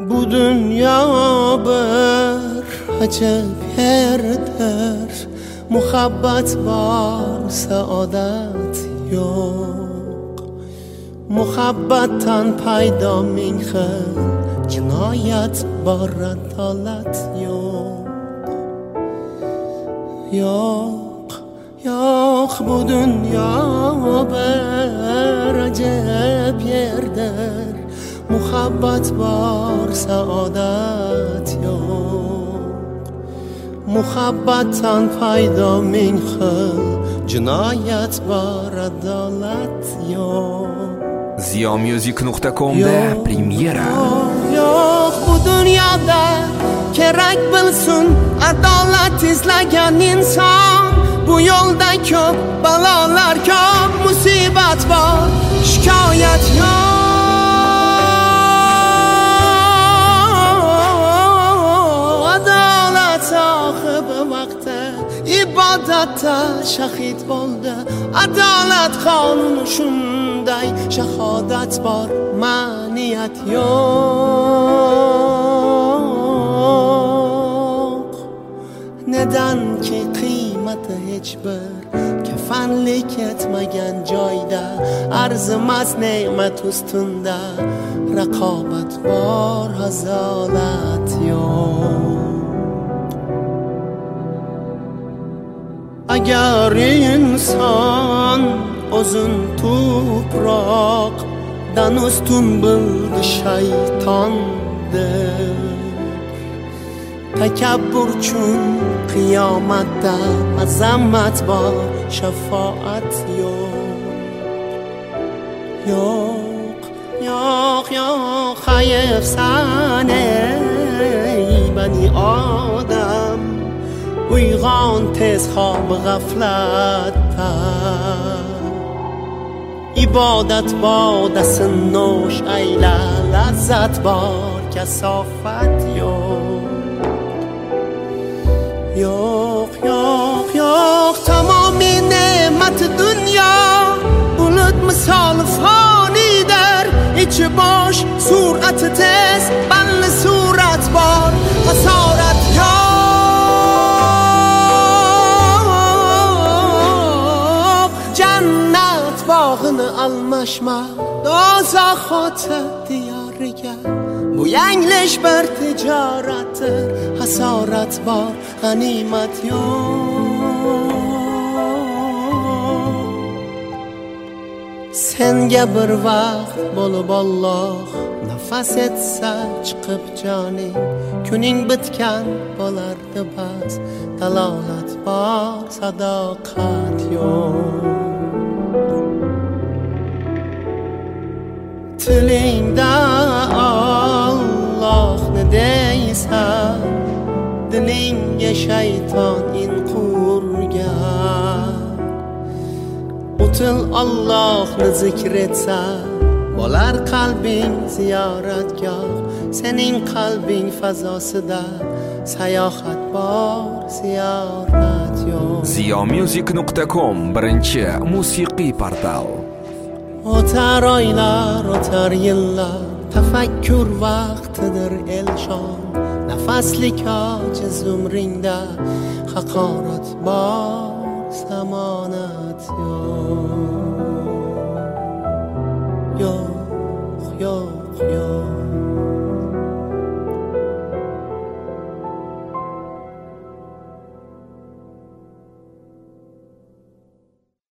Bu dünya bir acayip yerdir. Muhabbet var, saadet yok. Muhabbattan paydo ming xil jinoyat bor, adolat yok. Yok, yok, bu dünya bir acayip yerdir. Muhabbet var, saadet yok. Muhabbattan paydo ming xil jinoyat bor, adolat yok. Ziyomusic.com'da premyera. Yo'q, bu dunyoda kerak bilsin adolat izlagan inson. Bu yo'lda ko'p balolar, ko'p musibat bor, shikoyat yo'q. Adolat sohibi vaqti ibodatda shahid bo'ldi. Adolat qonuni shunday, shahodat bor, ma'niyat yo'q. Nedanki qiymati hech bir kafanlik etmagan joyda, arzimas ne'mat ustunda raqobat bor, hazolat yo'q. Agar inson o'zin tuproqdan ustun bildi shaytondir. Takabbur uchun qiyomatda azamat bor, shafoat yo'q. Yo'q, yo'q, yo'q, hayfsan ey bani odam. Uyg'on tez xob g'aflatda. Ibodat bodasin nosh ayla, lazzat bor, kasofat yo'q. Yo'q, yo'q, yo'q, tamomiy ne'mat dunyo bulut misoli fonidir. Ichi bosh, sur'ati tez, balli surat bor, hasorat yo'q. Jannat bog'ini almashma, dozoq xoti diyoriga. Bu yanglish bir tijoratdir, hasorat bor, g'animat yo'q. Senga bir vaqt bo'lib Alloh nafas etsa chiqib joning, kuning bitgan bo'lardi bas, dalolat bor, sadoqat yo'q. Tilingda Allohni deysan, dilingga shayton in qurgan. O'til Allohni zikr etsa, bo'lar qalbing ziyoratgoh. Sening qalbing fazosida sayohat bor, ziyorat yo'q. Ziyomusic.com birinchi musiqiy portal. O'tar oylar, o'tar yillar, tafakkur vaqtidir elshon. Nafaslik ojiz umringda haqorat bor, zamonat yo'q. Yo'q, yo'q, yo'q.